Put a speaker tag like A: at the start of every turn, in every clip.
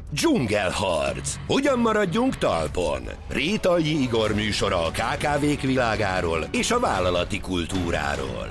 A: Dzsungelharc. Hogyan maradjunk talpon? Rétai Igor műsora a KKV-k világáról és a vállalati kultúráról.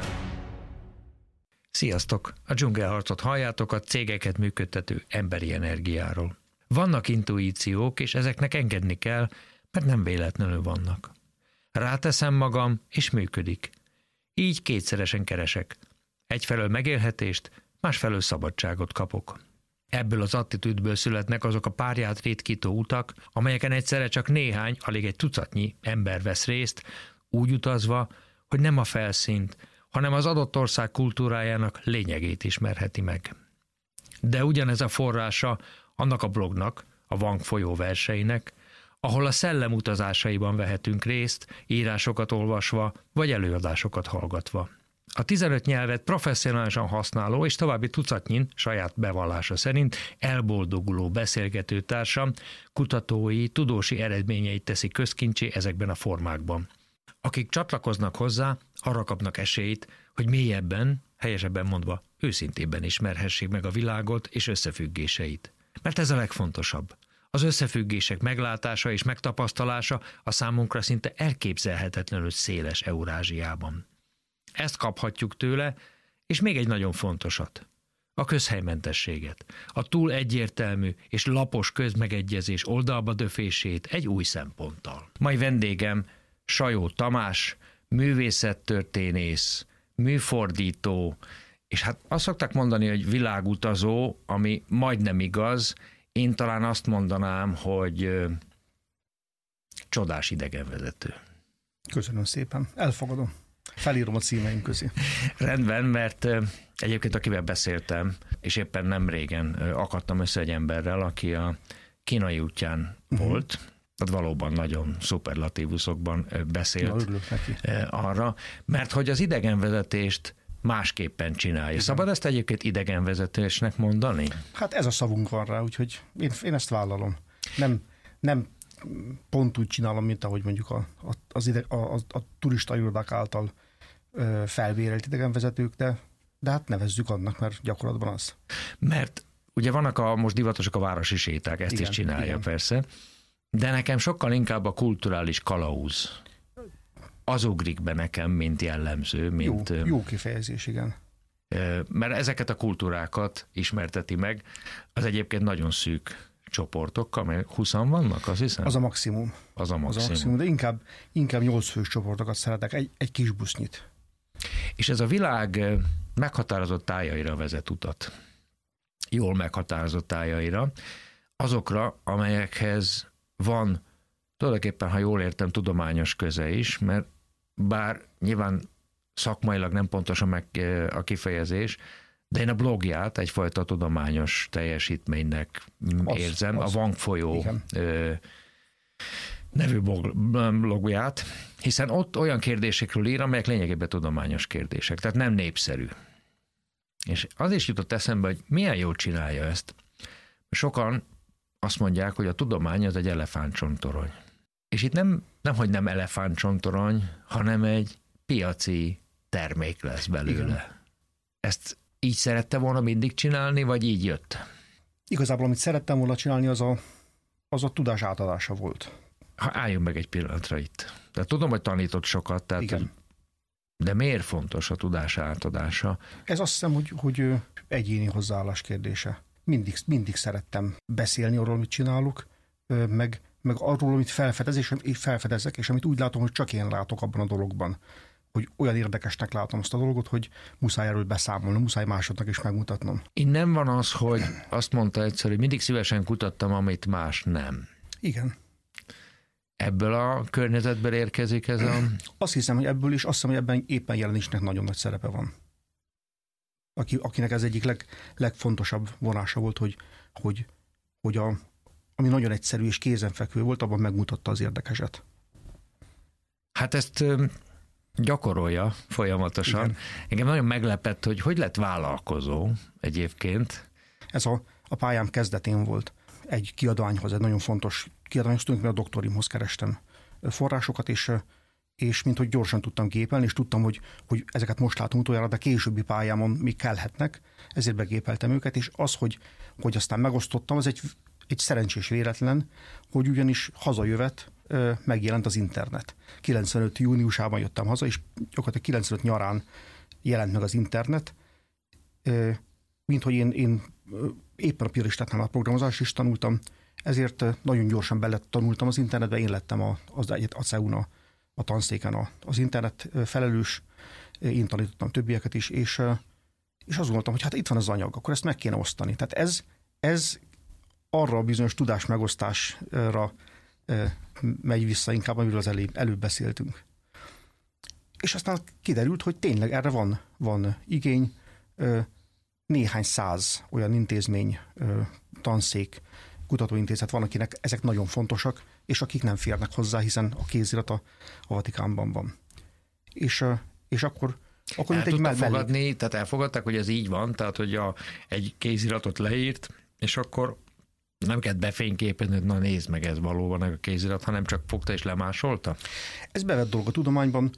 B: Sziasztok! A Dzsungelharcot halljátok, a cégeket működtető emberi energiáról. Vannak intuíciók, és ezeknek engedni kell, mert nem véletlenül vannak. Ráteszem magam, és működik. Így kétszeresen keresek. Egyfelől megélhetést, másfelől szabadságot kapok. Ebből az attitűdből születnek azok a párját ritkító utak, amelyeken egyszerre csak néhány, alig egy tucatnyi ember vesz részt, úgy utazva, hogy nem a felszínt, hanem az adott ország kultúrájának lényegét ismerheti meg. De ugyanez a forrása annak a blognak, a Vang folyó verseinek, ahol a szellem utazásaiban vehetünk részt, írásokat olvasva, vagy előadásokat hallgatva. A 15 nyelvet professzionálisan használó és további tucatnyin, saját bevallása szerint elboldoguló beszélgetőtársam kutatói, tudósi eredményeit teszi közkincsé ezekben a formákban. Akik csatlakoznak hozzá, arra kapnak esélyt, hogy mélyebben, helyesebben mondva, őszintébben ismerhessék meg a világot és összefüggéseit. Mert ez a legfontosabb. Az összefüggések meglátása és megtapasztalása a számunkra szinte elképzelhetetlenül széles Eurázsiában. Ezt kaphatjuk tőle, és még egy nagyon fontosat. A közhelymentességet, a túl egyértelmű és lapos közmegegyezés oldalba döfését egy új szemponttal. Mai vendégem Sajó Tamás, művészettörténész, műfordító, és hát azt szokták mondani, hogy világutazó, ami majdnem igaz, én talán azt mondanám, hogy csodás idegenvezető.
C: Köszönöm szépen, elfogadom. Felírom a címeim közé.
B: Rendben, mert egyébként akivel beszéltem, és éppen nem régen akadtam össze egy emberrel, aki a kínai útján volt, tehát valóban nagyon szuperlatívuszokban beszélt arra, mert hogy az idegenvezetést másképpen csinálja. Igen. Szabad ezt egyébként idegenvezetésnek mondani?
C: Hát ez a szavunk van rá, úgyhogy én ezt vállalom. Nem pont úgy csinálom, mint ahogy mondjuk a turista irodák által felbérelt idegenvezetők, de hát nevezzük annak, mert gyakorlatban az.
B: Mert ugye vannak most divatosak a városi séták, ezt is csinálja persze, de nekem sokkal inkább a kulturális kalauz. Az ugrik be nekem, mint jellemző. Mint,
C: jó kifejezés, igen.
B: Mert ezeket a kultúrákat ismerteti meg, az egyébként nagyon szűk csoportokkal, mert 20-an vannak, azt hiszem?
C: Az a maximum.
B: Az a maximum.
C: De inkább 8 fős csoportokat szeretek, egy kis busznyit.
B: És ez a világ meghatározott tájaira vezet utat. Jól meghatározott tájaira. Azokra, amelyekhez van tulajdonképpen, ha jól értem, tudományos köze is, mert bár nyilván szakmailag nem pontosan meg a kifejezés, de én a blogját egyfajta tudományos teljesítménynek érzem, a Vang folyó nevű blogját, hiszen ott olyan kérdésekről ír, amelyek lényegében tudományos kérdések, tehát nem népszerű. És az is jutott eszembe, hogy milyen jól csinálja ezt. Sokan azt mondják, hogy a tudomány az egy elefántcsontorony. És itt nem, hogy nem elefántcsontorony, hanem egy piaci termék lesz belőle. Igen. Ezt így szerette volna mindig csinálni, vagy így jött?
C: Igazából, amit szerettem volna csinálni, az a tudás átadása volt.
B: Álljunk meg egy pillanatra itt. Tehát tudom, hogy tanított sokat, tehát,
C: igen.
B: De miért fontos a tudás átadása?
C: Ez azt hiszem, hogy egyéni hozzáállás kérdése. Mindig szerettem beszélni arról, amit csinálok, meg arról, amit felfedezek, és amit úgy látom, hogy csak én látok abban a dologban, hogy olyan érdekesnek látom azt a dolgot, hogy muszáj erről beszámolnom, muszáj másodnak is megmutatnom.
B: Innen van az, hogy azt mondta egyszer, hogy mindig szívesen kutattam, amit más nem.
C: Igen.
B: Ebből a környezetből érkezik ez a...
C: Azt hiszem, hogy ebből is, azt hiszem, hogy ebben éppen jelenésnek nagyon nagy szerepe van. Akinek ez egyik legfontosabb vonása volt, hogy ami nagyon egyszerű és kézenfekvő volt, abban megmutatta az érdekeset.
B: Hát ezt gyakorolja folyamatosan. Igen. Engem nagyon meglepett, hogy lett vállalkozó egyébként.
C: Ez a pályám kezdetén volt. Egy kiadványhoz, egy nagyon fontos kiadványhoz, tulajdonképpen a doktorimhoz kerestem forrásokat, és minthogy gyorsan tudtam gépelni, és tudtam, hogy ezeket most látom utoljára, de későbbi pályámon még kellhetnek, ezért begépeltem őket, és az, hogy aztán megosztottam, egy szerencsés véletlen, hogy ugyanis hazajövet megjelent az internet. 95. júniusában jöttem haza, és gyakorlatilag 95 nyarán jelent meg az internet, mint hogy én éppen a Piristátnál a programozást is tanultam, ezért nagyon gyorsan tanultam az internetbe, én lettem a CEU-n a tanszéken az internet felelős, én tanítottam többieket is, és azt gondoltam, hogy hát itt van az anyag, akkor ezt meg kéne osztani. Tehát ez arra a bizonyos tudás megosztásra megy vissza inkább, amiről az előbb beszéltünk. És aztán kiderült, hogy tényleg erre van igény, néhány száz olyan intézmény, tanszék, kutatóintézet van, akinek ezek nagyon fontosak, és akik nem férnek hozzá, hiszen a kézirat a Vatikánban van. És akkor
B: el tudta fogadni, tehát elfogadták, hogy ez így van, tehát hogy egy kéziratot leírt, és akkor nem kellett befényképezni, hogy na nézd meg, ez valóban a kézirat, hanem csak fogta és lemásolta?
C: Ez bevett dolog a tudományban.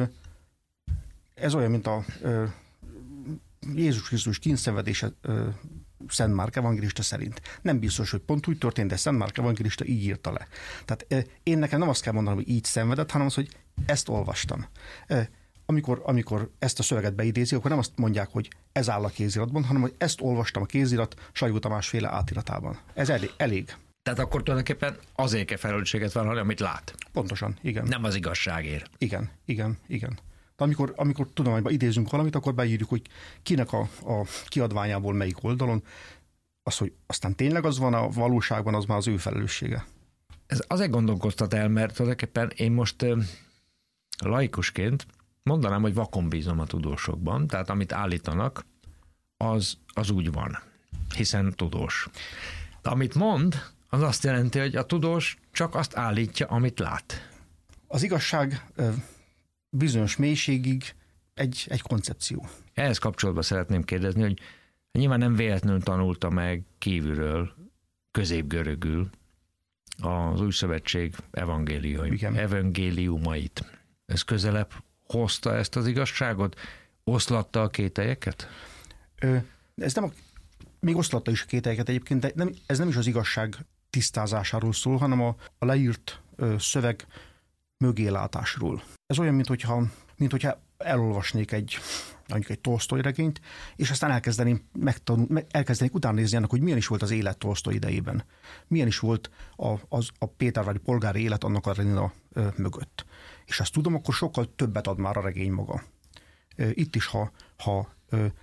C: Ez olyan, mint a Jézus Krisztus kínszenvedése Szent Márk evangélista szerint. Nem biztos, hogy pont úgy történt, de Szent Márk evangélista így írta le. Tehát én nekem nem azt kell mondanom, hogy így szenvedett, hanem az, hogy ezt olvastam. Amikor ezt a szöveget beidézi, akkor nem azt mondják, hogy ez áll a kéziratban, hanem hogy ezt olvastam a kézirat Sajó Tamás-féle átiratában. Ez elég.
B: Tehát akkor tulajdonképpen azért kell felelősséget vállalni, amit lát.
C: Pontosan, igen.
B: Nem az igazságért.
C: Igen. De amikor tudományban idézünk valamit, akkor beírjuk, hogy kinek a kiadványából melyik oldalon, az, hogy aztán tényleg az van a valóságban, az már az ő felelőssége.
B: Ez azért gondolkoztat el, mert tulajdonképpen én most laikusként mondanám, hogy vakon bízom a tudósokban, tehát amit állítanak, az úgy van, hiszen tudós. De amit mond, az azt jelenti, hogy a tudós csak azt állítja, amit lát.
C: Az igazság bizonyos mélységig egy koncepció.
B: Ehhez kapcsolatban szeretném kérdezni, hogy nyilván nem véletlenül tanulta meg kívülről, középgörögül az Új Szövetség evangéliumait. Ez közelebb hozta ezt az igazságot? Oszlatta a kételyeket?
C: Ez nem még oszlatta is a kételyeket egyébként, de ez nem is az igazság tisztázásáról szól, hanem a leírt szöveg mögélátásról. Ez olyan, minthogyha elolvasnék mondjuk egy Tolsztoj regényt, és aztán elkezdenék utána nézni annak, hogy milyen is volt az élet Tolsztoj idejében. Milyen is volt a pétervári polgári élet annak a Renina mögött. És azt tudom, akkor sokkal többet ad már a regény maga. Itt is, ha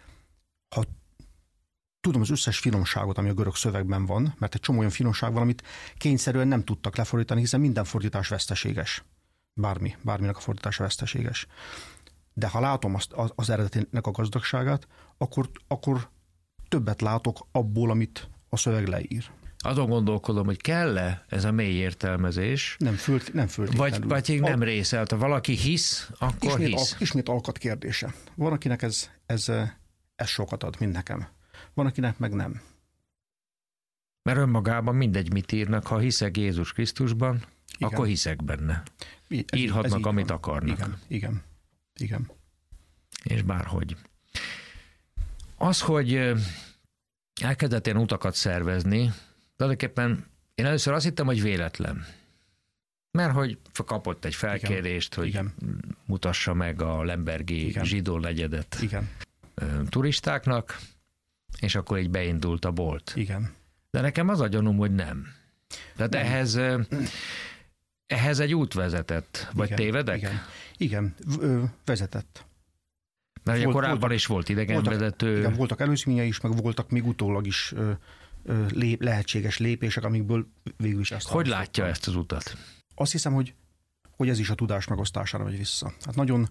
C: tudom az összes finomságot, ami a görög szövegben van, mert egy csomó olyan finomság van, amit kényszerűen nem tudtak lefordítani, hiszen minden fordítás veszteséges. Bárminek a fordítása veszteséges. De ha látom az eredetének a gazdagságát, akkor többet látok abból, amit a szöveg leír.
B: Azon gondolkodom, hogy kell-e ez a mély értelmezés,
C: nem föltétlenül.
B: Vagy nem része. Ha valaki hisz, akkor hisz.
C: Ismét alkat kérdése. Van, akinek ez sokat ad, mint nekem. Van, akinek meg nem.
B: Mert önmagában mindegy, mit írnak, ha hiszek Jézus Krisztusban, igen, akkor hiszek benne. Írhatnak, amit van. Akarnak.
C: Igen.
B: És bárhogy. Az, hogy elkezdett ilyen utakat szervezni, tulajdonképpen én először azt hittem, hogy véletlen. Mert hogy kapott egy felkérést, hogy mutassa meg a Lembergi zsidó negyedet turistáknak, és akkor így beindult a bolt.
C: Igen.
B: De nekem az a gyanúm, hogy nem. Tehát ehhez egy út vezetett, vagy tévedek?
C: Igen, vezetett.
B: Mert korábban is volt idegenvezető.
C: Igen, voltak előzményei is, meg voltak még utólag is lehetséges lépések, amikből végül is ezt.
B: Hogy látja ezt az utat?
C: Azt hiszem, hogy ez is a tudás megosztására megy vissza. Hát nagyon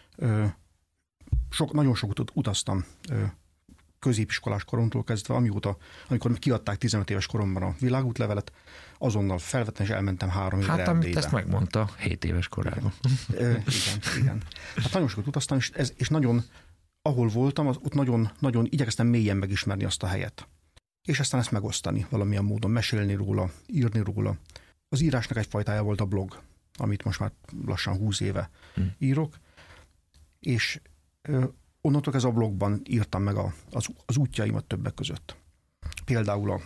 C: sok utaztam középiskolás koromtól kezdve, amikor kiadták 15 éves koromban a világútlevelet, azonnal felvettem, és elmentem 3 évre
B: Erdélybe. Hát, amit ezt megmondta 7 éves korában.
C: Igen. Hát nagyon sokat utaztam, és nagyon, ahol voltam, ott nagyon igyekeztem mélyen megismerni azt a helyet. És aztán ezt megosztani valamilyen módon, mesélni róla, írni róla. Az írásnak egy fajtája volt a blog, amit most már lassan 20 éve írok, és onnantól ez a blogban írtam meg az útjaimat többek között. Például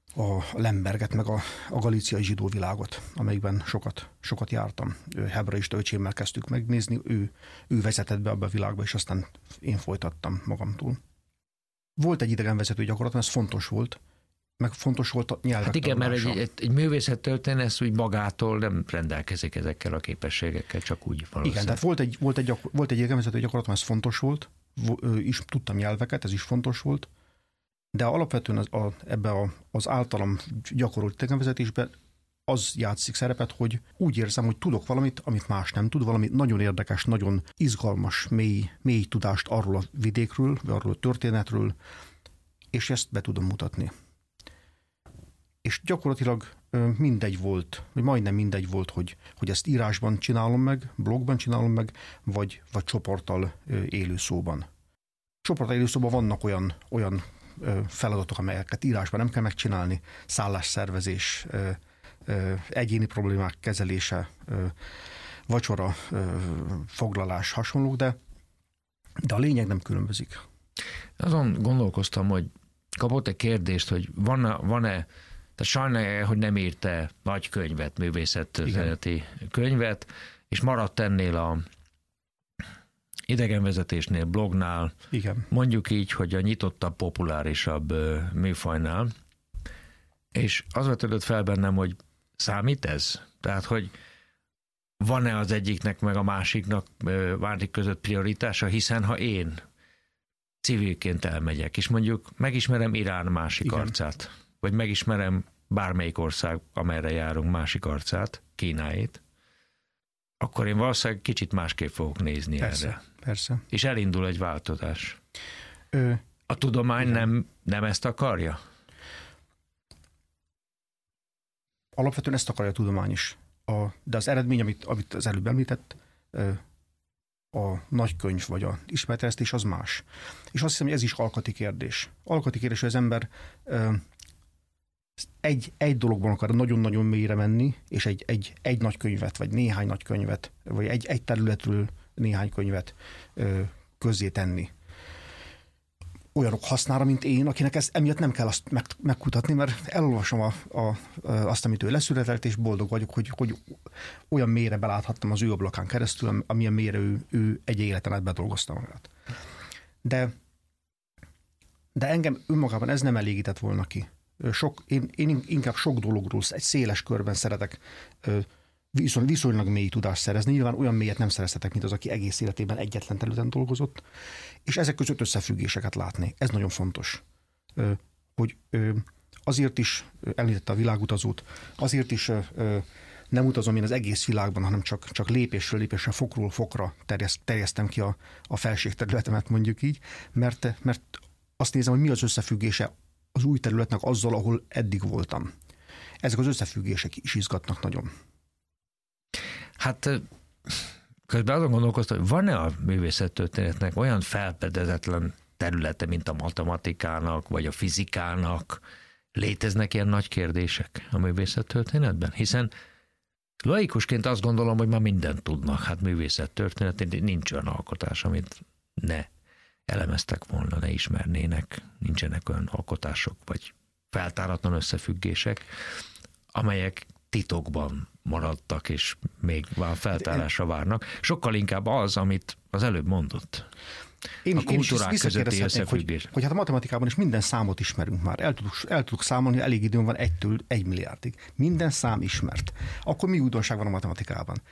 C: a Lemberget, meg a galíciai zsidó világot, amelyikben sokat jártam. Hebraista öcsémmel kezdtük megnézni, ő vezetett be abba a világba, és aztán én folytattam magamtól. Volt egy idegenvezető gyakorlatom, ez fontos volt, meg fontos volt a nyelvek
B: Hát igen,
C: tanulása.
B: mert egy művészettörténet úgy magától nem rendelkezik ezekkel a képességekkel, csak úgy valószínűleg.
C: Igen, tehát volt egy idegenvezető gyakorlatom, ez fontos volt, is tudtam nyelveket, ez is fontos volt, de alapvetően ebbe az általam gyakorolt idegenvezetésben az játszik szerepet, hogy úgy érzem, hogy tudok valamit, amit más nem tud, valami nagyon érdekes, nagyon izgalmas, mély tudást arról a vidékről, vagy arról a történetről, és ezt be tudom mutatni. És gyakorlatilag mindegy volt, vagy majdnem mindegy volt, hogy ezt írásban csinálom meg, blogban csinálom meg, vagy csoporttal élő szóban. Csoporttal élő szóban vannak olyan feladatok, amelyeket írásban nem kell megcsinálni, szállásszervezés, egyéni problémák kezelése, vacsora, foglalás, hasonlók, de a lényeg nem különbözik.
B: Azon gondolkoztam, hogy kapott egy kérdést, hogy van-e, tehát sajnálja, hogy nem írt nagy könyvet, művészettörténeti könyvet, és maradt ennél a idegenvezetésnél, blognál,
C: igen.
B: Mondjuk így, hogy a nyitottabb, populárisabb műfajnál, és az vetődött fel bennem, hogy számít ez? Tehát, hogy van-e az egyiknek meg a másiknak között prioritása, hiszen ha én civilként elmegyek, és mondjuk megismerem Irán másik
C: igen.
B: arcát, vagy megismerem bármelyik ország, amerre járunk másik arcát, Kínáét, akkor én valószínűleg kicsit másképp fogok nézni erre.
C: Persze.
B: És elindul egy változás. A tudomány nem ezt akarja?
C: Alapvetően ezt akarja a tudomány is. De az eredmény, amit az előbb említett, a nagykönyv vagy a ismeretterjesztés az más. És azt hiszem, hogy ez is alkati kérdés. Alkati kérdés, hogy az ember egy dologban akar nagyon-nagyon mélyre menni, és egy nagy könyvet, vagy néhány nagy könyvet, vagy egy területről néhány könyvet közzé tenni. Olyanok hasznára, mint én, akinek ez emiatt nem kell azt megkutatni, mert elolvasom azt, amit ő leszületelt, és boldog vagyok, hogy olyan mélyre beláthattam az ő ablakán keresztül, amilyen mélyre ő egy életen át bedolgozta magát. De engem önmagában ez nem elégített volna ki. Én inkább sok dologról egy széles körben szeretek viszonylag mély tudást szerezni. Nyilván olyan mélyet nem szereztetek, mint az, aki egész életében egyetlen területen dolgozott, és ezek között összefüggéseket látni. Ez nagyon fontos. Hogy azért is említette a világutazót, azért is nem utazom én az egész világban, hanem csak lépésről lépésre, fokról fokra terjesztem ki a felségterületemet, mondjuk így, mert azt nézem, hogy mi az összefüggése az új területnek azzal, ahol eddig voltam. Ezek az összefüggések is izgatnak nagyon.
B: Hát közben azon gondolkoztam, hogy van-e a művészettörténetnek olyan felfedezetlen területe, mint a matematikának, vagy a fizikának? Léteznek ilyen nagy kérdések a művészettörténetben? Hiszen laikusként azt gondolom, hogy már mindent tudnak. Hát művészettörténet, nincs olyan alkotás, amit ne elemeztek volna, ne ismernének. Nincsenek olyan alkotások, vagy feltáratlan összefüggésések, amelyek titokban maradtak, és még feltárásra várnak. Sokkal inkább az, amit az előbb mondott. A kultúrák közötti összefüggés.
C: Hogy hát a matematikában is minden számot ismerünk már. El tudok számolni, elég időn van 1-től 1 milliárdig. Minden szám ismert. Akkor mi újdonság van a matematikában?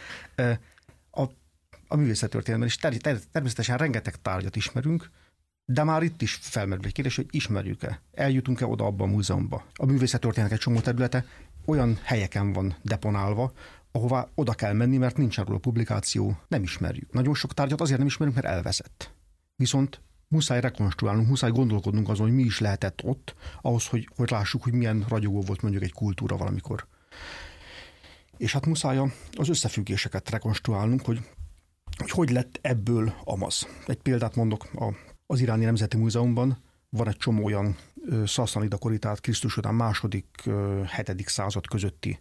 C: A művészettörténetben is természetesen rengeteg tárgyat ismerünk, de már itt is felmerül egy kérdés, hogy ismerjük-e? Eljutunk-e oda abba a múzeumba? A művészettörténet egy csomó területe olyan helyeken van deponálva, ahová oda kell menni, mert nincsen róla publikáció, nem ismerjük. Nagyon sok tárgyat azért nem ismerünk, mert elveszett. Viszont muszáj rekonstruálnunk, muszáj gondolkodnunk azon, hogy mi is lehetett ott, ahhoz, hogy lássuk, hogy milyen ragyogó volt mondjuk egy kultúra valamikor. És hát muszáj az összefüggéseket rekonstruálnunk, hogy lett ebből amaz. Egy példát mondok, az Iráni Nemzeti Múzeumban van egy csomó olyan szaszanida kori, tehát Krisztus után 2.-7. század közötti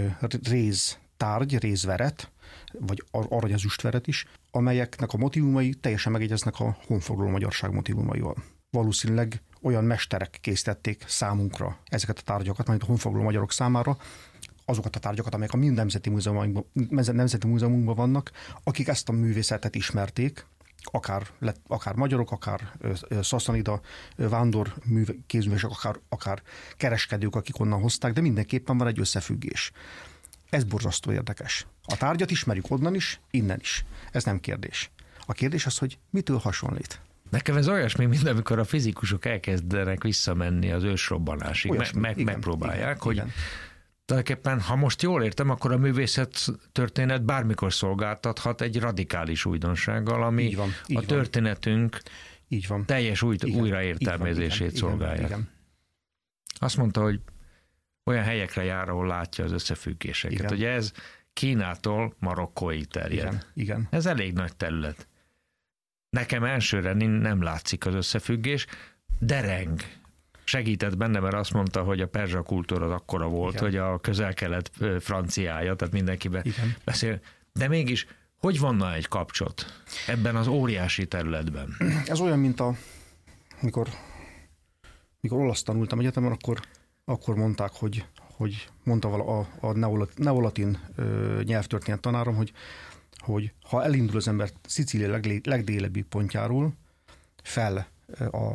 C: rézveret, vagy aranyezüstveret is, amelyeknek a motívumai teljesen megegyeznek a honfoglaló magyarság motívumaival. Valószínűleg olyan mesterek készítették számunkra ezeket a tárgyakat, majd a honfoglaló magyarok számára, azokat a tárgyakat, amelyek a Nemzeti Múzeumunkban vannak, akik ezt a művészetet ismerték, akár magyarok, akár szaszanida vándor kézművesek, akár kereskedők, akik onnan hozták, de mindenképpen van egy összefüggés. Ez borzasztó érdekes. A tárgyat ismerjük onnan is, innen is. Ez nem kérdés. A kérdés az, hogy mitől hasonlít.
B: Nekem ez olyasmi, mint amikor a fizikusok elkezdenek visszamenni az ősrobbanásig. Megpróbálják,
C: igen,
B: hogy
C: igen.
B: Tulajdonképpen, ha most jól értem, akkor a művészet történet bármikor szolgáltathat egy radikális újdonsággal, ami így van. Történetünk
C: így van.
B: teljes újraértelmezését szolgálja.
C: Igen.
B: Azt mondta, hogy olyan helyekre jár, ahol látja az összefüggéseket.
C: Igen.
B: Ugye ez Kínától Marokkóig terjed.
C: Igen.
B: Ez elég nagy terület. Nekem elsőre nem látszik az összefüggés, de reng. Segített benne, mert azt mondta, hogy a perzsa kultúra az akkora volt, igen, hogy a Közel-Kelet franciája, tehát mindenkiben beszél. De mégis, hogy vanna egy kapcsot ebben az óriási területben?
C: Ez olyan, mint mikor olasz tanultam egyetemen, akkor mondták, hogy mondta a neolatin nyelvtörténet tanárom, hogy ha elindul az ember Szicília legdélebbi pontjáról fel a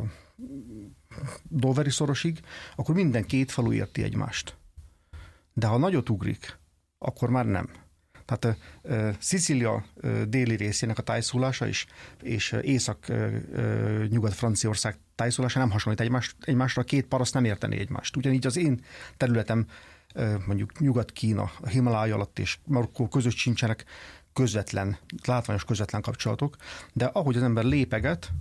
C: Doveri szorosig, akkor minden két falu érti egymást. De ha nagyot ugrik, akkor már nem. Tehát Szicília déli részének a tájszólása és Észak-Nyugat-Franciaország tájszólása nem hasonlít egymásra, a két paraszt nem érteni egymást. Ugyanígy az én területem, mondjuk Nyugat-Kína, a Himalája alatt és Marokkó között sincsenek látványos közvetlen kapcsolatok, de ahogy az ember lépeget,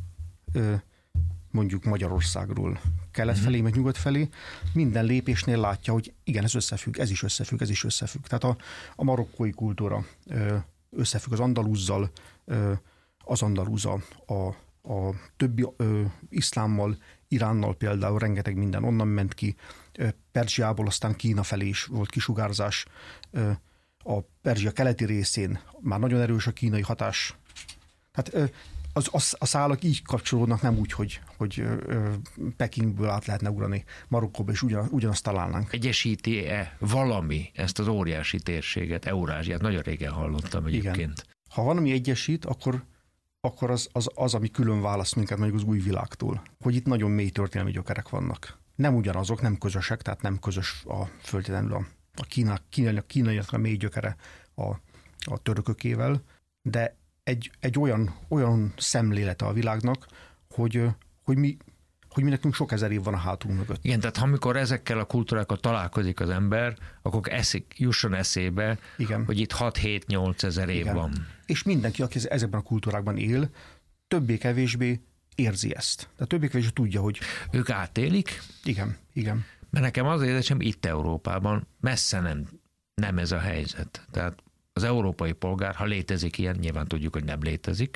C: mondjuk Magyarországról kelet felé, meg nyugat felé, minden lépésnél látja, hogy igen, ez összefügg, ez is összefügg. Tehát a marokkói kultúra összefügg az andalúzzal, az andalúza a többi iszlámmal, Iránnal például rengeteg minden onnan ment ki, Perzsiából aztán Kína felé is volt kisugárzás, a Perzsia keleti részén már nagyon erős a kínai hatás. Tehát a szálak így kapcsolódnak, nem úgy, hogy Pekingből át lehetne ugrani Marokkóba, és ugyanazt találnánk.
B: Egyesíti-e valami ezt az óriási térséget, Eurázsiát? Nagyon régen hallottam egyébként. Igen.
C: Ha valami egyesít, akkor az, ami külön választ minket mondjuk az új világtól. Hogy itt nagyon mély történelmi gyökerek vannak. Nem ugyanazok, nem közösek, tehát nem közös föltétlenül a kínaiak a mély gyökere a törökökével, de egy olyan szemlélete a világnak, hogy mi nekünk sok ezer év van a hátunk mögött.
B: Igen, tehát amikor ezekkel a kultúrákkal találkozik az ember, akkor jusson eszébe, igen, hogy itt 6-7-8 ezer év van. És
C: mindenki, aki ezekben a kultúrákban él, többé-kevésbé érzi ezt. Tehát többé-kevésbé tudja, hogy...
B: Ők átélik?
C: Igen.
B: Mert nekem az érzésem, itt Európában messze nem ez a helyzet. Tehát az európai polgár, ha létezik ilyen, nyilván tudjuk, hogy nem létezik,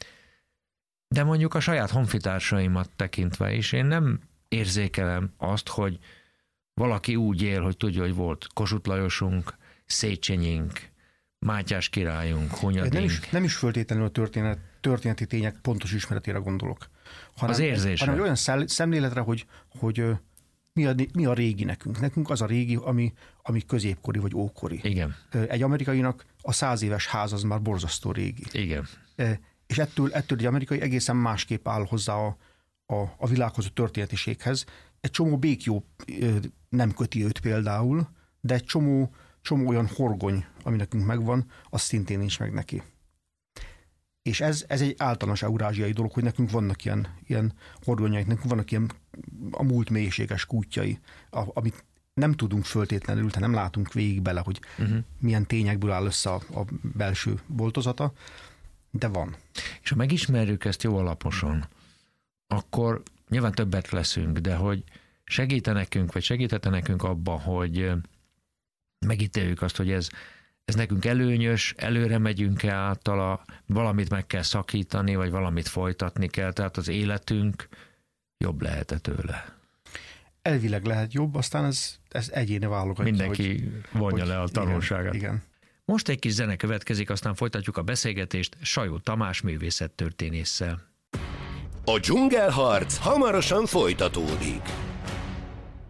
B: de mondjuk a saját honfitársaimat tekintve is, én nem érzékelem azt, hogy valaki úgy él, hogy tudja, hogy volt Kossuth Lajosunk, Széchenyink, Mátyás királyunk, Hunyadink.
C: Nem is föltétlenül a történeti tények pontos ismeretére gondolok.
B: Az érzésre.
C: Hanem olyan szemléletre, hogy mi a régi nekünk. Nekünk az a régi, ami középkori vagy ókori.
B: Igen.
C: Egy amerikainak a 100 éves ház az már borzasztó régi.
B: Igen.
C: És ettől egy amerikai egészen másképp áll hozzá a világhoz, a történetiséghez. Egy csomó békjó nem köti őt például, de egy csomó olyan horgony, ami nekünk megvan, az szintén nincs meg neki. És ez egy általános eurázsiai dolog, hogy nekünk vannak ilyen horgonyaik, nekünk vannak ilyen a múlt mélységes kútjai, amit nem tudunk föltétlenül, nem látunk végig bele, hogy milyen tényekből áll össze a belső boltozata, de van.
B: És ha megismerjük ezt jó alaposan, akkor nyilván többet leszünk, de hogy segítette nekünk abban, hogy megítéljük azt, hogy ez nekünk előnyös, előre megyünk-e általa, valamit meg kell szakítani, vagy valamit folytatni kell, tehát az életünk jobb lehet tőle.
C: Elvileg lehet jobb, aztán ez egyéni válogatja.
B: Mindenki vonja le a tanulságát.
C: Igen.
B: Most egy kis zene következik, aztán folytatjuk a beszélgetést Sajó Tamás művészettörténésszel.
A: A dzsungelharc hamarosan folytatódik.